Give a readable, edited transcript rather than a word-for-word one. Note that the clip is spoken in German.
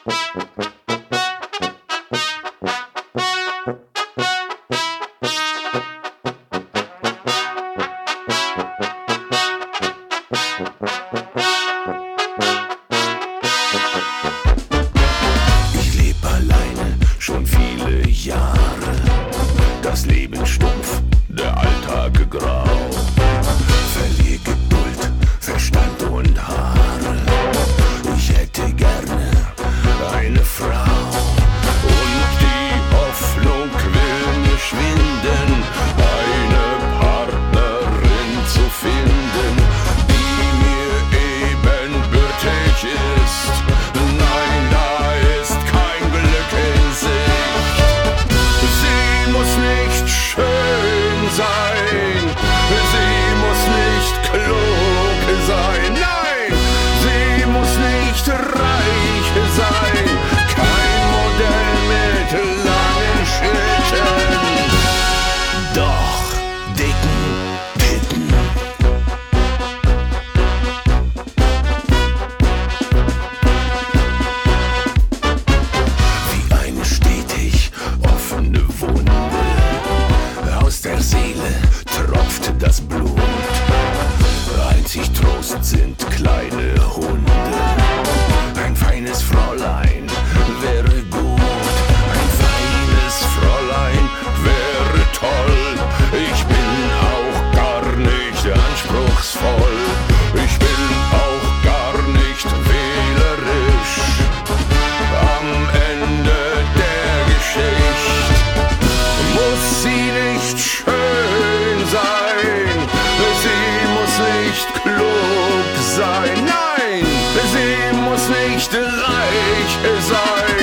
Ich leb alleine schon viele Jahre. Das Leben stumpf, der Alltag grau. Verlier Geduld, Verstand und Haare. Ich hätte gerne eine Frau. Und die Hoffnung will mir schwinden, eine Partnerin zu finden, die mir ebenbürtig ist. Nein, da ist kein Glück in Sicht. Sie muss nicht schön sein, sie muss nicht klug sein, nein, sie muss nicht reich sein, kein Modell mit langen Schritten, doch dicken Titten. Wie eine stetig offene Wunde, aus der Seele tropft das Blut. Einzig Trost sind kleine Hunde. Ein feines Fräulein wäre gut. Ein feines Fräulein wäre toll. Ich bin auch gar nicht anspruchsvoll. Ich bin auch gar nicht wählerisch. Am Ende der Geschichte muss sie nicht schön sein, sie muss nicht klug sein, nein, sie muss nicht reich sein.